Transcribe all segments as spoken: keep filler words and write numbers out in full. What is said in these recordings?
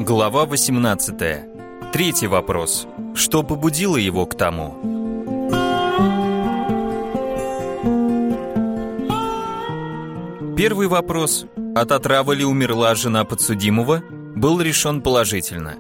Глава восемнадцатая. Третий вопрос. Что побудило его к тому? Первый вопрос, от отравы ли умерла жена подсудимого, был решен положительно.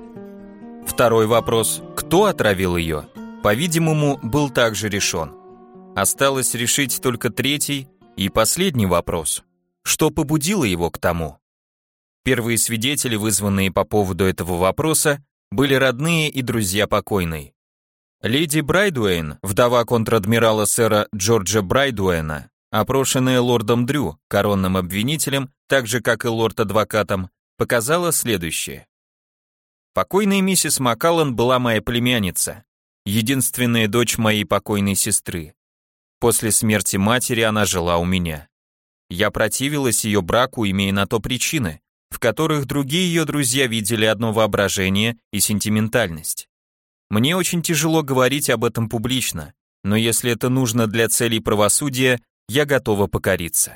Второй вопрос, кто отравил ее, по-видимому, был также решен. Осталось решить только третий и последний вопрос, что побудило его к тому. Первые свидетели, вызванные по поводу этого вопроса, были родные и друзья покойной. Леди Брайдуэйн, вдова контр-адмирала сэра Джорджа Брайдуэйна, опрошенная лордом Дрю, коронным обвинителем, так же как и лорд-адвокатом, показала следующее. Покойная миссис Маккаллан была моя племянница, единственная дочь моей покойной сестры. После смерти матери она жила у меня. Я противилась ее браку, имея на то причины, в которых другие ее друзья видели одно воображение и сентиментальность. Мне очень тяжело говорить об этом публично, но если это нужно для целей правосудия, я готова покориться.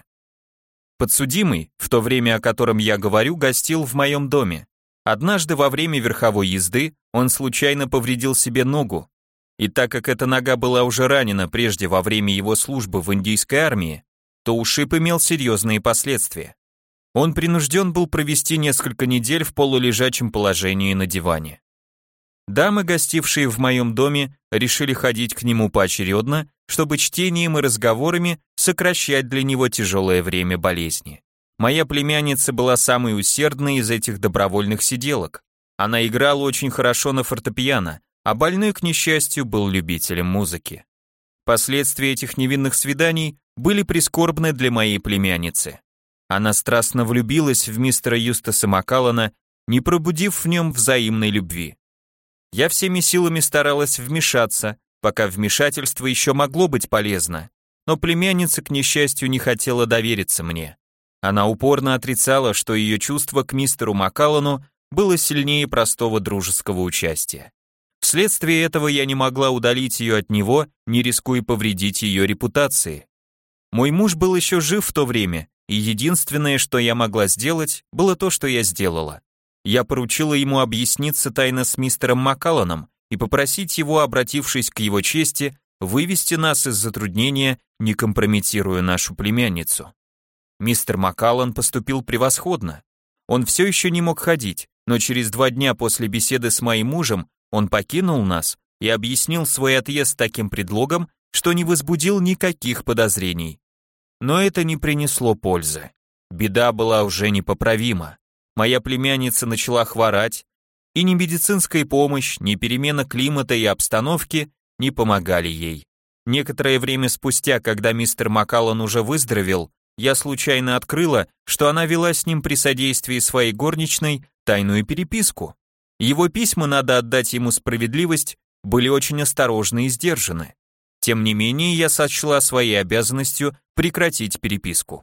Подсудимый, в то время, о котором я говорю, гостил в моем доме. Однажды во время верховой езды он случайно повредил себе ногу, и так как эта нога была уже ранена прежде во время его службы в индийской армии, то ушиб имел серьезные последствия. Он принужден был провести несколько недель в полулежачем положении на диване. Дамы, гостившие в моем доме, решили ходить к нему поочередно, чтобы чтением и разговорами сокращать для него тяжелое время болезни. Моя племянница была самой усердной из этих добровольных сиделок. Она играла очень хорошо на фортепиано, а больной, к несчастью, был любителем музыки. Последствия этих невинных свиданий были прискорбны для моей племянницы. Она страстно влюбилась в мистера Юстаса Маккаллана, не пробудив в нем взаимной любви. Я всеми силами старалась вмешаться, пока вмешательство еще могло быть полезно, но племянница, к несчастью, не хотела довериться мне. Она упорно отрицала, что ее чувство к мистеру Маккаллану было сильнее простого дружеского участия. Вследствие этого я не могла удалить ее от него, не рискуя повредить ее репутации. Мой муж был еще жив в то время, и единственное, что я могла сделать, было то, что я сделала. Я поручила ему объясниться тайно с мистером Маккалланом и попросить его, обратившись к его чести, вывести нас из затруднения, не компрометируя нашу племянницу. Мистер Маккаллан поступил превосходно. Он все еще не мог ходить, но через два дня после беседы с моим мужем он покинул нас и объяснил свой отъезд таким предлогом, что не возбудил никаких подозрений. Но это не принесло пользы. Беда была уже непоправима. Моя племянница начала хворать, и ни медицинская помощь, ни перемена климата и обстановки не помогали ей. Некоторое время спустя, когда мистер Маккаллан уже выздоровел, я случайно открыла, что она вела с ним при содействии своей горничной тайную переписку. Его письма, надо отдать ему справедливость, были очень осторожны и сдержаны. Тем не менее, я сочла своей обязанностью прекратить переписку.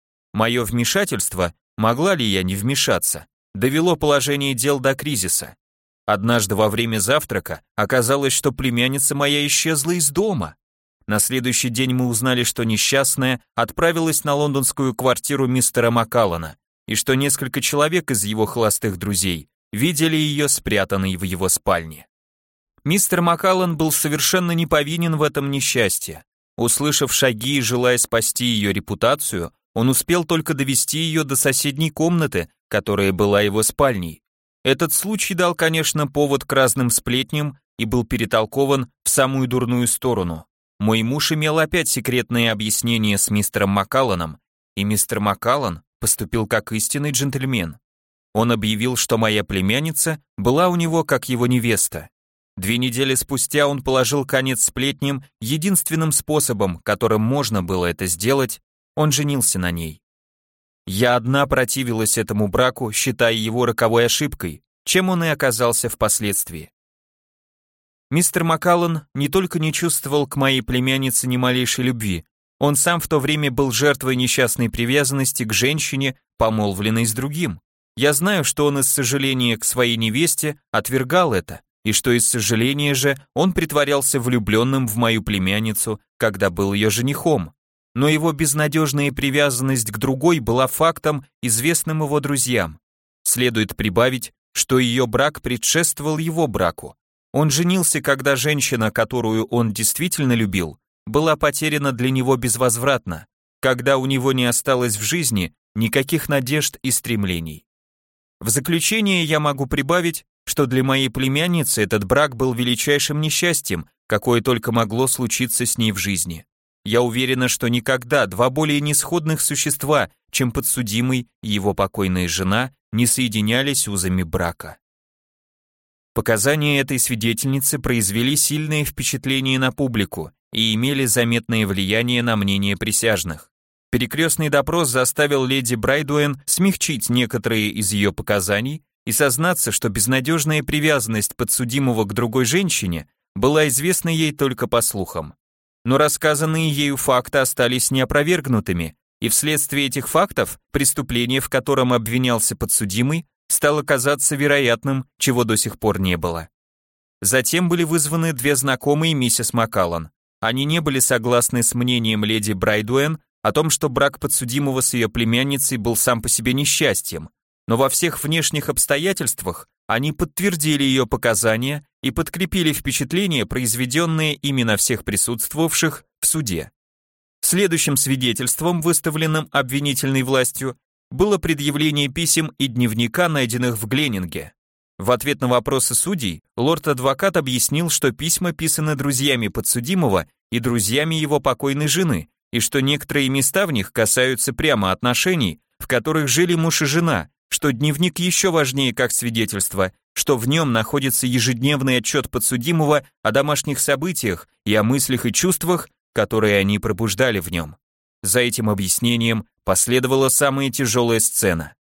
Мое вмешательство, могла ли я не вмешаться, довело положение дел до кризиса. Однажды во время завтрака оказалось, что племянница моя исчезла из дома. На следующий день мы узнали, что несчастная отправилась на лондонскую квартиру мистера Маккаллана, и что несколько человек из его холостых друзей видели ее спрятанной в его спальне. Мистер Маккаллан был совершенно не повинен в этом несчастье. Услышав шаги и желая спасти ее репутацию, он успел только довести ее до соседней комнаты, которая была его спальней. Этот случай дал, конечно, повод к разным сплетням и был перетолкован в самую дурную сторону. Мой муж имел опять секретное объяснение с мистером Маккалланом, и мистер Маккаллан поступил как истинный джентльмен. Он объявил, что моя племянница была у него как его невеста. Две недели спустя он положил конец сплетням единственным способом, которым можно было это сделать, он женился на ней. Я одна противилась этому браку, считая его роковой ошибкой, чем он и оказался впоследствии. Мистер Маккаллан не только не чувствовал к моей племяннице ни малейшей любви, он сам в то время был жертвой несчастной привязанности к женщине, помолвленной с другим. Я знаю, что он из сожаления к своей невесте отвергал это, и что из сожаления же он притворялся влюбленным в мою племянницу, когда был ее женихом. Но его безнадежная привязанность к другой была фактом, известным его друзьям. Следует прибавить, что ее брак предшествовал его браку. Он женился, когда женщина, которую он действительно любил, была потеряна для него безвозвратно, когда у него не осталось в жизни никаких надежд и стремлений. В заключение я могу прибавить, что для моей племянницы этот брак был величайшим несчастьем, какое только могло случиться с ней в жизни. Я уверена, что никогда два более несходных существа, чем подсудимый и его покойная жена, не соединялись узами брака. Показания этой свидетельницы произвели сильное впечатление на публику и имели заметное влияние на мнение присяжных. Перекрестный допрос заставил леди Брайдуэн смягчить некоторые из ее показаний и сознаться, что безнадежная привязанность подсудимого к другой женщине была известна ей только по слухам. Но рассказанные ею факты остались неопровергнутыми, и вследствие этих фактов преступление, в котором обвинялся подсудимый, стало казаться вероятным, чего до сих пор не было. Затем были вызваны две знакомые миссис Маккаллан. Они не были согласны с мнением леди Брайдуэн о том, что брак подсудимого с ее племянницей был сам по себе несчастьем, но во всех внешних обстоятельствах они подтвердили ее показания и подкрепили впечатления, произведенные ими на всех присутствовавших в суде. Следующим свидетельством, выставленным обвинительной властью, было предъявление писем и дневника, найденных в Гленнинге. В ответ на вопросы судей, лорд-адвокат объяснил, что письма писаны друзьями подсудимого и друзьями его покойной жены, и что некоторые места в них касаются прямо отношений, в которых жили муж и жена, что дневник еще важнее как свидетельство, что в нем находится ежедневный отчет подсудимого о домашних событиях и о мыслях и чувствах, которые они пробуждали в нем. За этим объяснением последовала самая тяжелая сцена.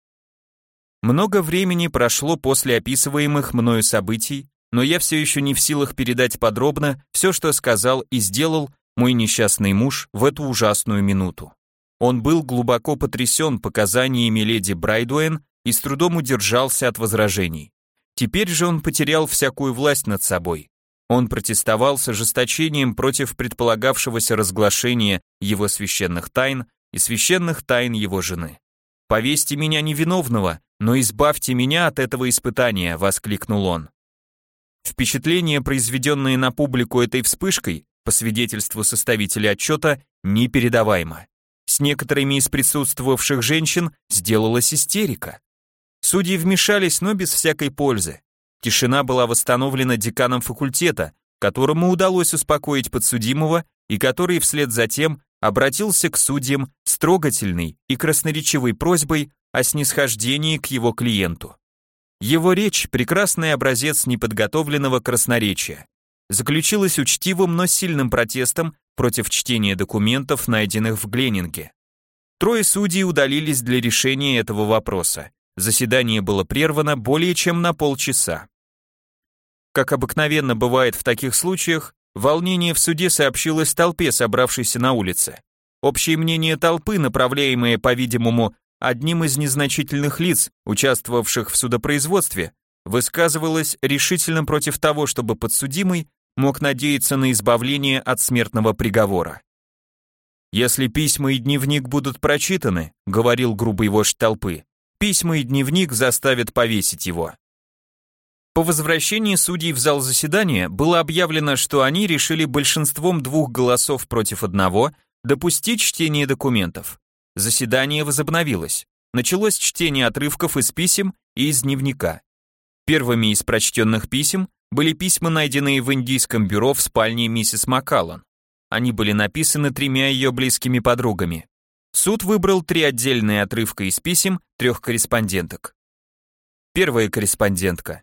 Много времени прошло после описываемых мною событий, но я все еще не в силах передать подробно все, что сказал и сделал мой несчастный муж в эту ужасную минуту. Он был глубоко потрясен показаниями леди Брайдуэн и с трудом удержался от возражений. Теперь же он потерял всякую власть над собой. Он протестовал с ожесточением против предполагавшегося разглашения его священных тайн и священных тайн его жены. «Повесьте меня невиновного, но избавьте меня от этого испытания», — воскликнул он. Впечатление, произведенное на публику этой вспышкой, по свидетельству составителя отчета, непередаваемо. С некоторыми из присутствовавших женщин сделалась истерика. Судьи вмешались, но без всякой пользы. Тишина была восстановлена деканом факультета, которому удалось успокоить подсудимого и который вслед за тем обратился к судьям с трогательной и красноречивой просьбой о снисхождении к его клиенту. Его речь, прекрасный образец неподготовленного красноречия, заключилась учтивым, но сильным протестом против чтения документов, найденных в Гленнинге. Трое судей удалились для решения этого вопроса. Заседание было прервано более чем на полчаса. Как обыкновенно бывает в таких случаях, волнение в суде сообщилось толпе, собравшейся на улице. Общее мнение толпы, направляемое, по-видимому, одним из незначительных лиц, участвовавших в судопроизводстве, высказывалось решительно против того, чтобы подсудимый мог надеяться на избавление от смертного приговора. «Если письма и дневник будут прочитаны», — говорил грубый вождь толпы, «письма и дневник заставят повесить его». По возвращении судей в зал заседания было объявлено, что они решили большинством двух голосов против одного допустить чтение документов. Заседание возобновилось. Началось чтение отрывков из писем и из дневника. Первыми из прочтенных писем были письма, найденные в индийском бюро в спальне миссис Маккаллан. Они были написаны тремя ее близкими подругами. Суд выбрал три отдельные отрывка из писем трех корреспонденток. Первая корреспондентка.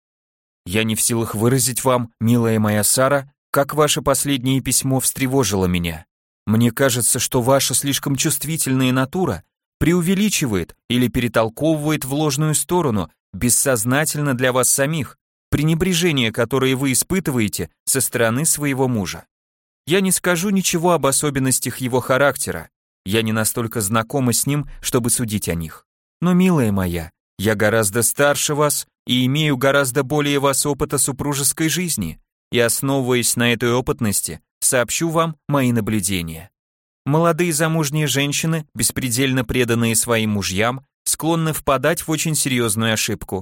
«Я не в силах выразить вам, милая моя Сара, как ваше последнее письмо встревожило меня. Мне кажется, что ваша слишком чувствительная натура преувеличивает или перетолковывает в ложную сторону, бессознательно для вас самих, пренебрежение, которое вы испытываете со стороны своего мужа. Я не скажу ничего об особенностях его характера, я не настолько знакома с ним, чтобы судить о них. Но, милая моя, я гораздо старше вас и имею гораздо более вас опыта супружеской жизни, и, основываясь на этой опытности, сообщу вам мои наблюдения. Молодые замужние женщины, беспредельно преданные своим мужьям, склонны впадать в очень серьезную ошибку.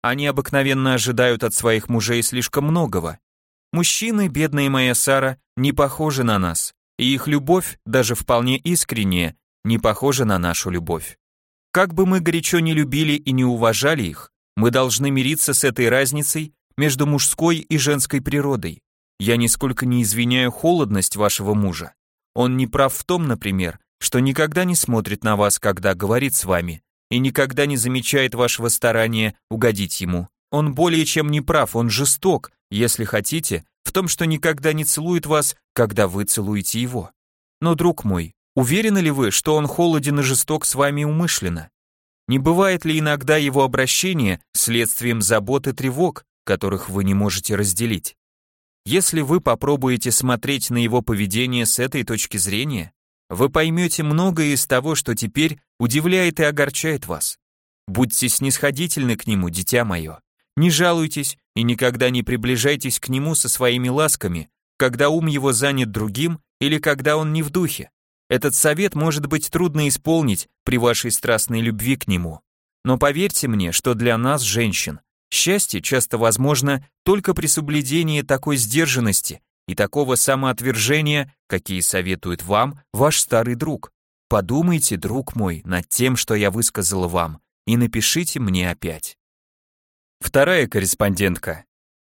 Они обыкновенно ожидают от своих мужей слишком многого. Мужчины, бедная моя Сара, не похожи на нас, и их любовь, даже вполне искренняя, не похожа на нашу любовь. Как бы мы горячо не любили и не уважали их, мы должны мириться с этой разницей между мужской и женской природой. Я нисколько не извиняю холодность вашего мужа. Он не прав в том, например, что никогда не смотрит на вас, когда говорит с вами, и никогда не замечает вашего старания угодить ему. Он более чем не прав, он жесток, если хотите, в том, что никогда не целует вас, когда вы целуете его. Но, друг мой, уверены ли вы, что он холоден и жесток с вами умышленно? Не бывает ли иногда его обращение следствием забот и тревог, которых вы не можете разделить? Если вы попробуете смотреть на его поведение с этой точки зрения, вы поймете многое из того, что теперь удивляет и огорчает вас. Будьте снисходительны к нему, дитя мое. Не жалуйтесь и никогда не приближайтесь к нему со своими ласками, когда ум его занят другим или когда он не в духе. Этот совет может быть трудно исполнить при вашей страстной любви к нему. Но поверьте мне, что для нас, женщин, счастье часто возможно только при соблюдении такой сдержанности и такого самоотвержения, какие советует вам ваш старый друг. Подумайте, друг мой, над тем, что я высказала вам, и напишите мне опять. Вторая корреспондентка.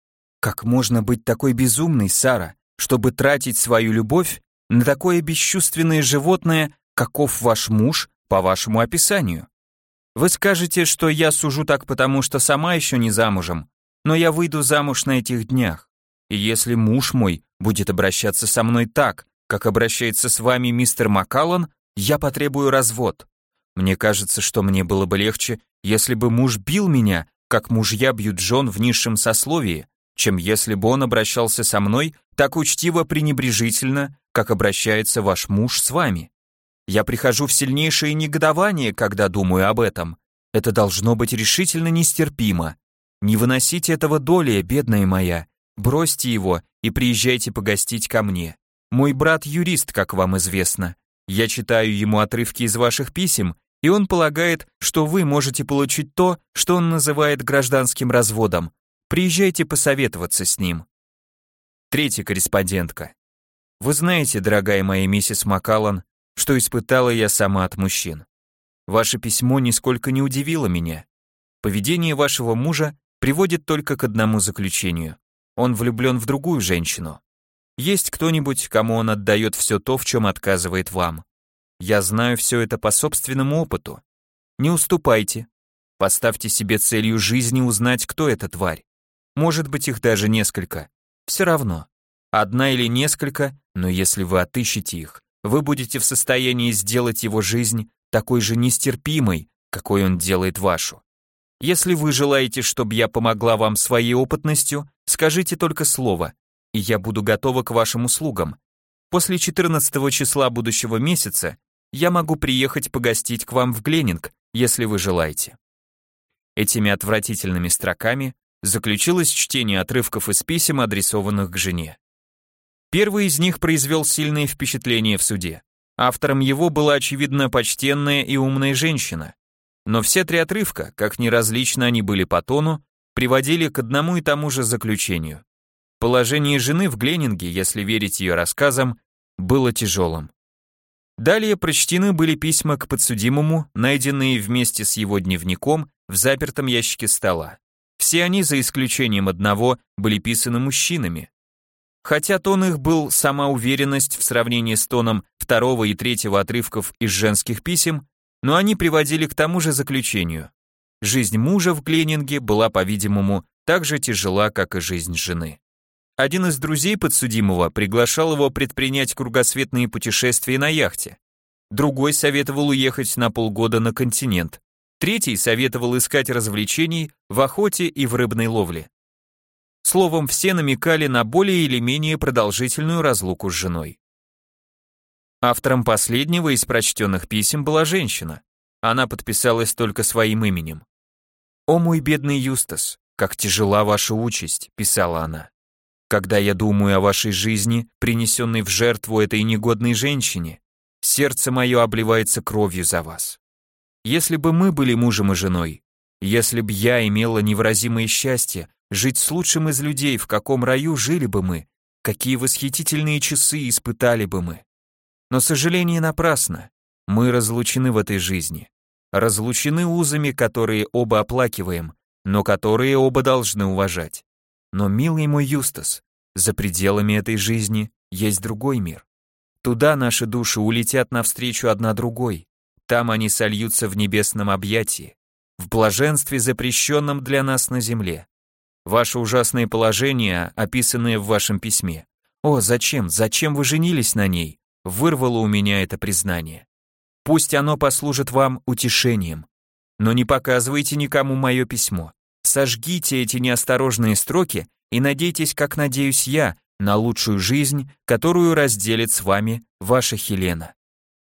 Как можно быть такой безумной, Сара, чтобы тратить свою любовь на такое бесчувственное животное, каков ваш муж, по вашему описанию? Вы скажете, что я сужу так потому, что сама еще не замужем, но я выйду замуж на этих днях. И если муж мой будет обращаться со мной так, как обращается с вами мистер Маккаллан, я потребую развод. Мне кажется, что мне было бы легче, если бы муж бил меня, как мужья бьют жен в низшем сословии, чем если бы он обращался со мной так учтиво-пренебрежительно, как обращается ваш муж с вами. Я прихожу в сильнейшее негодование, когда думаю об этом. Это должно быть решительно нестерпимо. Не выносите этого долия, бедная моя. Бросьте его и приезжайте погостить ко мне. Мой брат юрист, как вам известно. Я читаю ему отрывки из ваших писем, и он полагает, что вы можете получить то, что он называет гражданским разводом. Приезжайте посоветоваться с ним. Третья корреспондентка. Вы знаете, дорогая моя миссис Маккаллан, что испытала я сама от мужчин. Ваше письмо нисколько не удивило меня. Поведение вашего мужа приводит только к одному заключению. Он влюблен в другую женщину. Есть кто-нибудь, кому он отдает все то, в чем отказывает вам? Я знаю все это по собственному опыту. Не уступайте. Поставьте себе целью жизни узнать, кто эта тварь. Может быть, их даже несколько. Все равно. Одна или несколько, но если вы отыщете их, вы будете в состоянии сделать его жизнь такой же нестерпимой, какой он делает вашу. Если вы желаете, чтобы я помогла вам своей опытностью, скажите только слово, и я буду готова к вашим услугам. После четырнадцатого числа будущего месяца я могу приехать погостить к вам в Гленинг, если вы желаете. Этими отвратительными строками заключилось чтение отрывков из писем, адресованных к жене. Первый из них произвел сильное впечатление в суде. Автором его была, очевидно, почтенная и умная женщина. Но все три отрывка, как ни различно они были по тону, приводили к одному и тому же заключению. Положение жены в Гленинге, если верить ее рассказам, было тяжелым. Далее прочтены были письма к подсудимому, найденные вместе с его дневником в запертом ящике стола. Все они, за исключением одного, были писаны мужчинами. Хотя тон их был сама уверенность в сравнении с тоном второго и третьего отрывков из женских писем, но они приводили к тому же заключению. Жизнь мужа в Гленинге была, по-видимому, так же тяжела, как и жизнь жены. Один из друзей подсудимого приглашал его предпринять кругосветные путешествия на яхте. Другой советовал уехать на полгода на континент. Третий советовал искать развлечений в охоте и в рыбной ловле. Словом, все намекали на более или менее продолжительную разлуку с женой. Автором последнего из прочтенных писем была женщина. Она подписалась только своим именем. «О мой бедный Юстас, как тяжела ваша участь», — писала она. «Когда я думаю о вашей жизни, принесенной в жертву этой негодной женщине, сердце мое обливается кровью за вас. Если бы мы были мужем и женой, Если б я имела невыразимое счастье жить с лучшим из людей, в каком раю жили бы мы, какие восхитительные часы испытали бы мы. Но сожаление напрасно. Мы разлучены в этой жизни. Разлучены узами, которые оба оплакиваем, но которые оба должны уважать. Но, милый мой Юстас, за пределами этой жизни есть другой мир. Туда наши души улетят навстречу одна другой. Там они сольются в небесном объятии, в блаженстве, запрещенном для нас на земле. Ваше ужасное положение, описанное в вашем письме. О, зачем, зачем вы женились на ней? Вырвало у меня это признание. Пусть оно послужит вам утешением. Но не показывайте никому мое письмо. Сожгите эти неосторожные строки и надейтесь, как надеюсь я, на лучшую жизнь, которую разделит с вами ваша Хелена.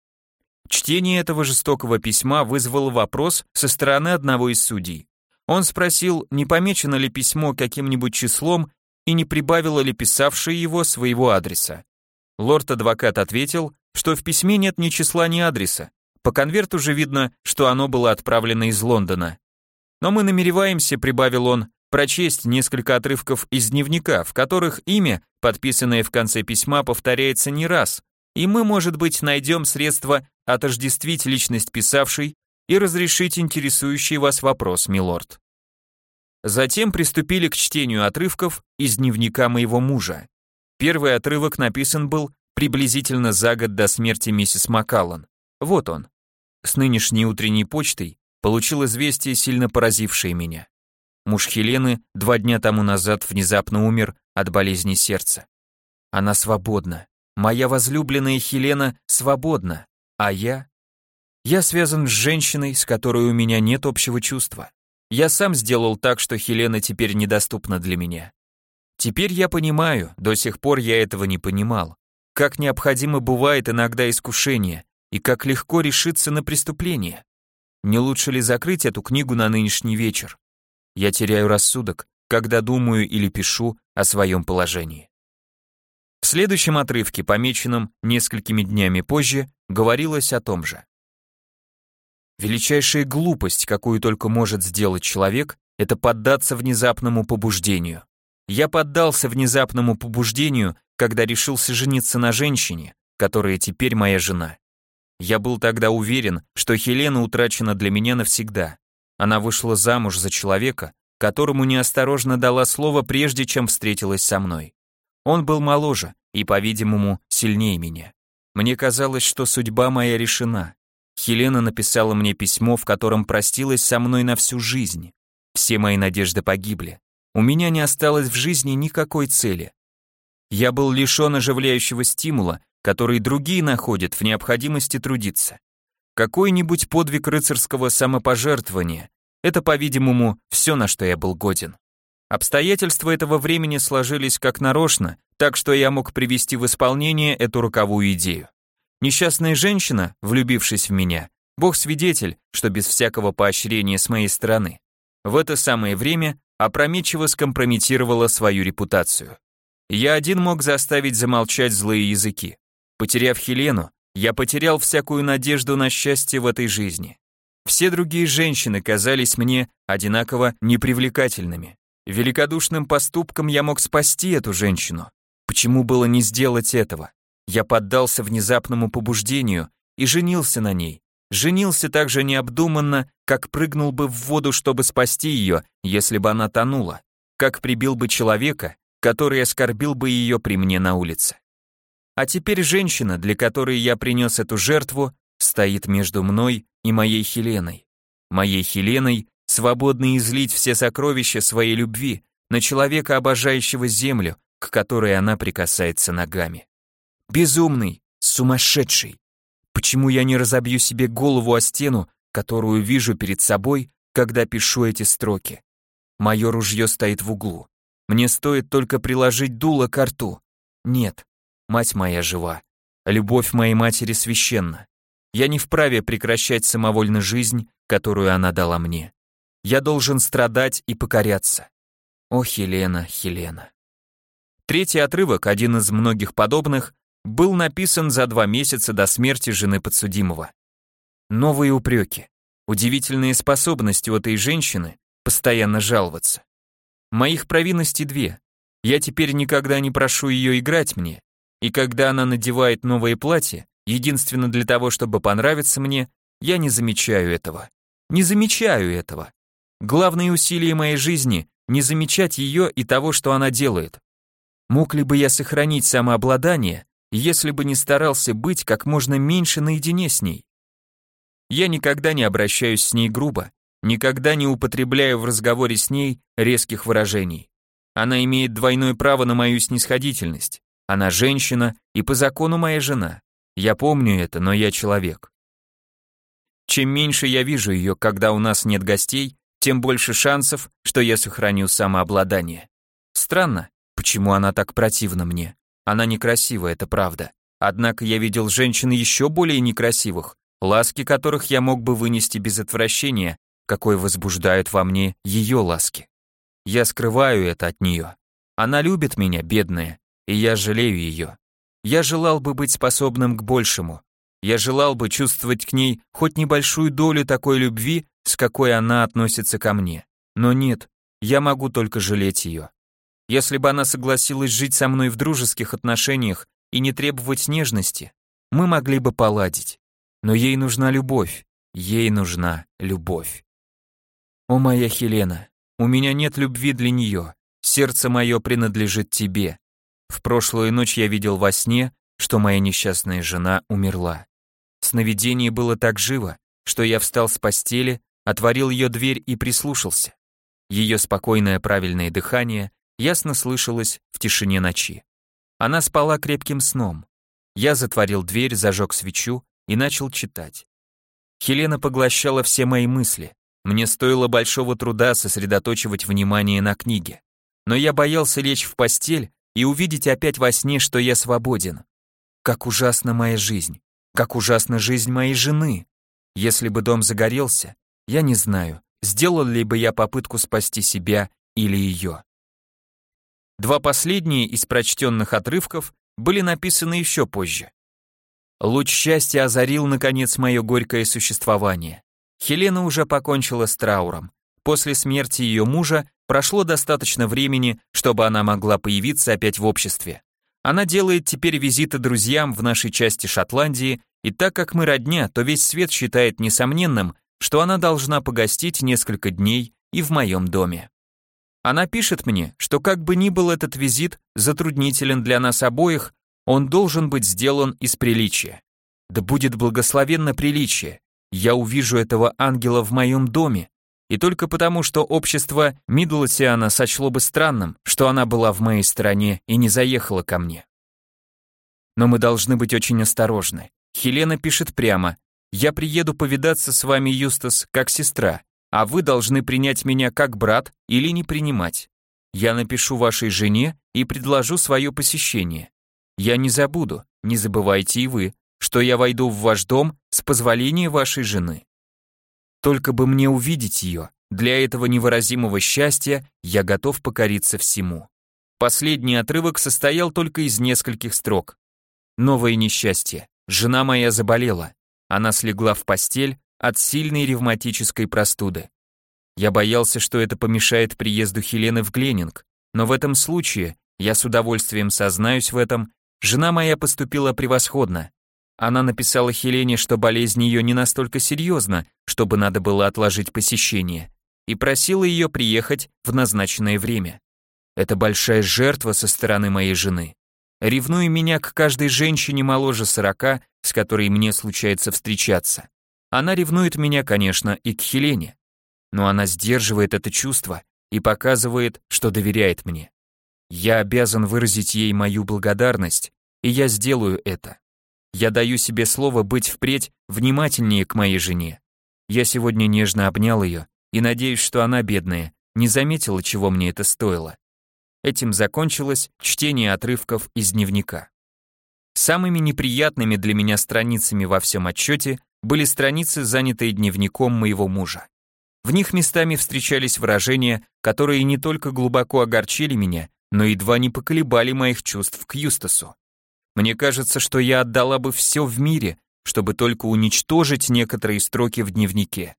Чтение этого жестокого письма вызвало вопрос со стороны одного из судей. Он спросил, не помечено ли письмо каким-нибудь числом и не прибавило ли писавшее его своего адреса. Лорд-адвокат ответил, что в письме нет ни числа, ни адреса. По конверту же видно, что оно было отправлено из Лондона. Но мы намереваемся, прибавил он, прочесть несколько отрывков из дневника, в которых имя, подписанное в конце письма, повторяется не раз, и мы, может быть, найдем средства отождествить личность писавшей и разрешить интересующий вас вопрос, милорд. Затем приступили к чтению отрывков из дневника моего мужа. Первый отрывок написан был приблизительно за год до смерти миссис Маккаллан. Вот он. С нынешней утренней почтой получил известие, сильно поразившее меня. Муж Хелены два дня тому назад внезапно умер от болезни сердца. Она свободна. Моя возлюбленная Хелена свободна. А я? Я связан с женщиной, с которой у меня нет общего чувства. Я сам сделал так, что Хелена теперь недоступна для меня. Теперь я понимаю, до сих пор я этого не понимал, как необходимо бывает иногда искушение и как легко решиться на преступление. Не лучше ли закрыть эту книгу на нынешний вечер? Я теряю рассудок, когда думаю или пишу о своем положении. В следующем отрывке, помеченном несколькими днями позже, говорилось о том же. Величайшая глупость, какую только может сделать человек, это поддаться внезапному побуждению. Я поддался внезапному побуждению, когда решился жениться на женщине, которая теперь моя жена. Я был тогда уверен, что Хелена утрачена для меня навсегда. Она вышла замуж за человека, которому неосторожно дала слово, прежде чем встретилась со мной. Он был моложе и, по-видимому, сильнее меня. Мне казалось, что судьба моя решена. Хелена написала мне письмо, в котором простилась со мной на всю жизнь. Все мои надежды погибли. У меня не осталось в жизни никакой цели. Я был лишен оживляющего стимула, который другие находят в необходимости трудиться. Какой-нибудь подвиг рыцарского самопожертвования – это, по-видимому, все, на что я был годен. Обстоятельства этого времени сложились как нарочно, так что я мог привести в исполнение эту роковую идею. Несчастная женщина, влюбившись в меня, Бог свидетель, что без всякого поощрения с моей стороны, в это самое время опрометчиво скомпрометировала свою репутацию. Я один мог заставить замолчать злые языки. Потеряв Хелену, я потерял всякую надежду на счастье в этой жизни. Все другие женщины казались мне одинаково непривлекательными. Великодушным поступком я мог спасти эту женщину. Почему было не сделать этого? Я поддался внезапному побуждению и женился на ней. Женился так же необдуманно, как прыгнул бы в воду, чтобы спасти ее, если бы она тонула, как прибил бы человека, который оскорбил бы ее при мне на улице. А теперь женщина, для которой я принес эту жертву, стоит между мной и моей Хеленой. Моей Хеленой, свободной излить все сокровища своей любви на человека, обожающего землю, к которой она прикасается ногами. Безумный, сумасшедший. Почему я не разобью себе голову о стену, которую вижу перед собой, когда пишу эти строки? Мое ружье стоит в углу. Мне стоит только приложить дуло ко рту. Нет, мать моя жива. Любовь моей матери священна. Я не вправе прекращать самовольно жизнь, которую она дала мне. Я должен страдать и покоряться. О, Хелена, Хелена. Третий отрывок, один из многих подобных, был написан за два месяца до смерти жены подсудимого. Новые упреки. Удивительные способности у этой женщины постоянно жаловаться. Моих провинностей две. Я теперь никогда не прошу ее играть мне, и когда она надевает новое платье, единственно для того, чтобы понравиться мне, я не замечаю этого. Не замечаю этого. Главное усилие моей жизни — не замечать ее и того, что она делает. Мог ли бы я сохранить самообладание, если бы не старался быть как можно меньше наедине с ней? Я никогда не обращаюсь с ней грубо, никогда не употребляю в разговоре с ней резких выражений. Она имеет двойное право на мою снисходительность. Она женщина и по закону моя жена. Я помню это, но я человек. Чем меньше я вижу ее, когда у нас нет гостей, тем больше шансов, что я сохраню самообладание. Странно, почему она так противна мне? Она некрасива, это правда. Однако я видел женщин еще более некрасивых, ласки которых я мог бы вынести без отвращения, какое возбуждают во мне ее ласки. Я скрываю это от нее. Она любит меня, бедная, и я жалею ее. Я желал бы быть способным к большему. Я желал бы чувствовать к ней хоть небольшую долю такой любви, с какой она относится ко мне. Но нет, я могу только жалеть ее. Если бы она согласилась жить со мной в дружеских отношениях и не требовать нежности, мы могли бы поладить. Но ей нужна любовь, ей нужна любовь. О, моя Хелена, у меня нет любви для нее, сердце мое принадлежит тебе. В прошлую ночь я видел во сне, что моя несчастная жена умерла. Сновидение было так живо, что я встал с постели, отворил ее дверь и прислушался. Ее спокойное правильное дыхание ясно слышалось в тишине ночи. Она спала крепким сном. Я затворил дверь, зажег свечу и начал читать. Хелена поглощала все мои мысли. Мне стоило большого труда сосредоточивать внимание на книге. Но я боялся лечь в постель и увидеть опять во сне, что я свободен. Как ужасна моя жизнь, как ужасна жизнь моей жены. Если бы дом загорелся, я не знаю, сделал ли бы я попытку спасти себя или ее. Два последние из прочтенных отрывков были написаны еще позже. Луч счастья озарил, наконец, мое горькое существование. Хелена уже покончила с трауром. После смерти ее мужа прошло достаточно времени, чтобы она могла появиться опять в обществе. Она делает теперь визиты друзьям в нашей части Шотландии, и так как мы родня, то весь свет считает несомненным, что она должна погостить несколько дней и в моем доме. Она пишет мне, что как бы ни был этот визит затруднителен для нас обоих, он должен быть сделан из приличия. Да будет благословенно приличие. Я увижу этого ангела в моем доме, и только потому, что общество Мидлсиана сочло бы странным, что она была в моей стороне и не заехала ко мне. Но мы должны быть очень осторожны. Хелена пишет прямо: «Я приеду повидаться с вами, Юстас, как сестра, а вы должны принять меня как брат или не принимать. Я напишу вашей жене и предложу свое посещение. Я не забуду, не забывайте и вы, что я войду в ваш дом с позволения вашей жены. Только бы мне увидеть ее, для этого невыразимого счастья я готов покориться всему». Последний отрывок состоял только из нескольких строк. Новое несчастье. Жена моя заболела. Она слегла в постель от сильной ревматической простуды. Я боялся, что это помешает приезду Хелены в Гленинг, но в этом случае, я с удовольствием сознаюсь в этом, жена моя поступила превосходно. Она написала Хелене, что болезнь ее не настолько серьезна, чтобы надо было отложить посещение, и просила ее приехать в назначенное время. Это большая жертва со стороны моей жены. Ревнуя меня к каждой женщине моложе сорока, с которой мне случается встречаться. Она ревнует меня, конечно, и к Хелене, но она сдерживает это чувство и показывает, что доверяет мне. Я обязан выразить ей мою благодарность, и я сделаю это. Я даю себе слово быть впредь внимательнее к моей жене. Я сегодня нежно обнял ее и надеюсь, что она, бедная, не заметила, чего мне это стоило. Этим закончилось чтение отрывков из дневника. Самыми неприятными для меня страницами во всем отчете были страницы, занятые дневником моего мужа. В них местами встречались выражения, которые не только глубоко огорчили меня, но едва не поколебали моих чувств к Юстасу. Мне кажется, что я отдала бы все в мире, чтобы только уничтожить некоторые строки в дневнике.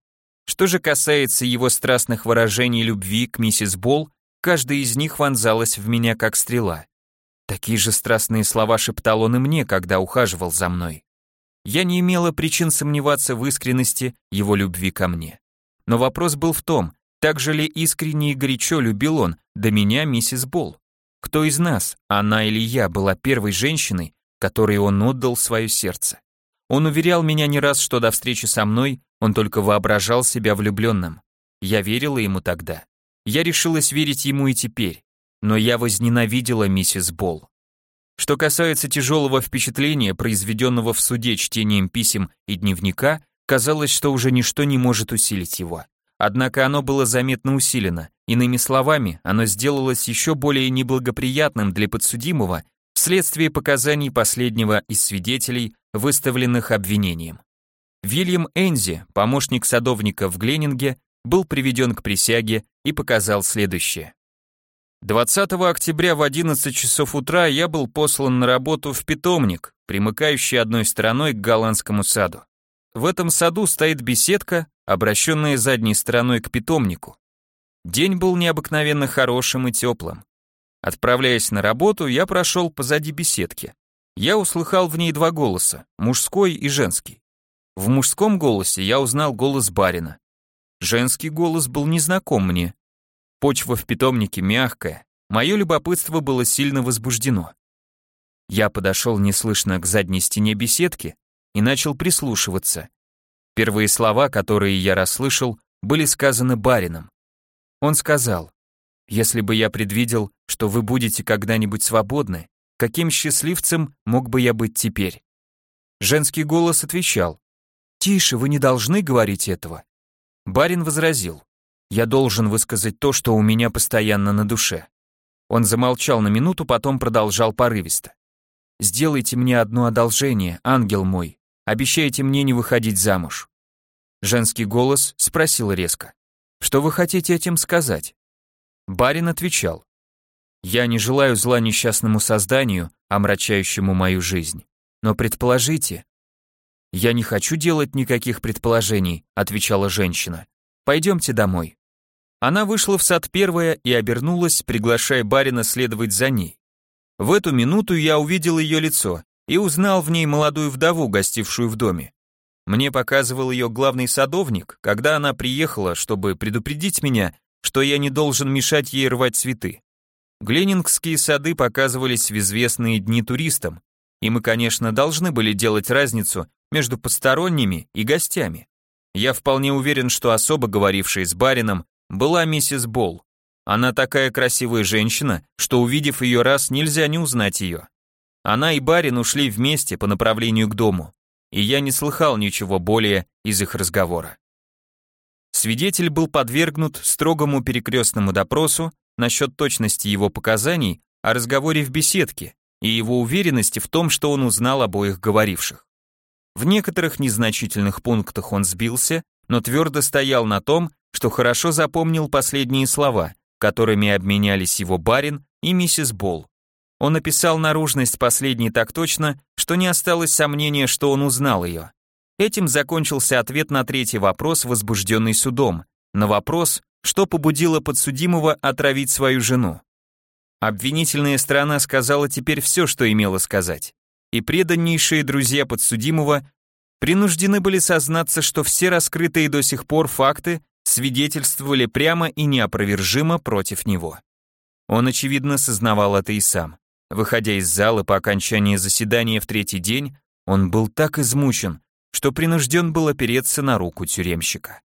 Что же касается его страстных выражений любви к миссис Болл, каждая из них вонзалась в меня как стрела. Такие же страстные слова шептал он и мне, когда ухаживал за мной. Я не имела причин сомневаться в искренности его любви ко мне. Но вопрос был в том, так же ли искренне и горячо любил он до меня миссис Болл. Кто из нас, она или я, была первой женщиной, которой он отдал свое сердце? Он уверял меня не раз, что до встречи со мной он только воображал себя влюбленным. Я верила ему тогда. Я решилась верить ему и теперь. Но я возненавидела миссис Болл. Что касается тяжелого впечатления, произведенного в суде чтением писем и дневника, казалось, что уже ничто не может усилить его. Однако оно было заметно усилено. Иными словами, оно сделалось еще более неблагоприятным для подсудимого вследствие показаний последнего из свидетелей, выставленных обвинением. Вильям Энзи, помощник садовника в Гленнинге, был приведен к присяге и показал следующее. двадцатого октября в одиннадцать часов утра я был послан на работу в питомник, примыкающий одной стороной к голландскому саду. В этом саду стоит беседка, обращенная задней стороной к питомнику. День был необыкновенно хорошим и теплым. Отправляясь на работу, я прошел позади беседки. Я услыхал в ней два голоса, мужской и женский. В мужском голосе я узнал голос барина. Женский голос был незнаком мне. Почва в питомнике мягкая, мое любопытство было сильно возбуждено. Я подошел неслышно к задней стене беседки и начал прислушиваться. Первые слова, которые я расслышал, были сказаны барином. Он сказал: «Если бы я предвидел, что вы будете когда-нибудь свободны, каким счастливцем мог бы я быть теперь?» Женский голос отвечал: «Тише, вы не должны говорить этого». Барин возразил: «Я должен высказать то, что у меня постоянно на душе». Он замолчал на минуту, потом продолжал порывисто: «Сделайте мне одно одолжение, ангел мой, обещайте мне не выходить замуж». Женский голос спросил резко: «Что вы хотите этим сказать?» Барин отвечал: «Я не желаю зла несчастному созданию, омрачающему мою жизнь, но предположите». «Я не хочу делать никаких предположений», отвечала женщина. «Пойдемте домой». Она вышла в сад первая и обернулась, приглашая барина следовать за ней. В эту минуту я увидел ее лицо и узнал в ней молодую вдову, гостившую в доме. Мне показывал ее главный садовник, когда она приехала, чтобы предупредить меня, что я не должен мешать ей рвать цветы. Гленнингские сады показывались в известные дни туристам, и мы, конечно, должны были делать разницу между посторонними и гостями. Я вполне уверен, что особо говорившая с барином была миссис Болл. Она такая красивая женщина, что, увидев ее раз, нельзя не узнать ее. Она и барин ушли вместе по направлению к дому, и я не слыхал ничего более из их разговора. Свидетель был подвергнут строгому перекрестному допросу насчет точности его показаний о разговоре в беседке и его уверенности в том, что он узнал обоих говоривших. В некоторых незначительных пунктах он сбился, но твердо стоял на том, что хорошо запомнил последние слова, которыми обменялись его барин и миссис Болл. Он описал наружность последней так точно, что не осталось сомнения, что он узнал ее. Этим закончился ответ на третий вопрос, возбужденный судом, на вопрос, что побудило подсудимого отравить свою жену. Обвинительная сторона сказала теперь все, что имела сказать, и преданнейшие друзья подсудимого принуждены были сознаться, что все раскрытые до сих пор факты свидетельствовали прямо и неопровержимо против него. Он, очевидно, сознавал это и сам. Выходя из зала по окончании заседания в третий день, он был так измучен, что принужден был опереться на руку тюремщика.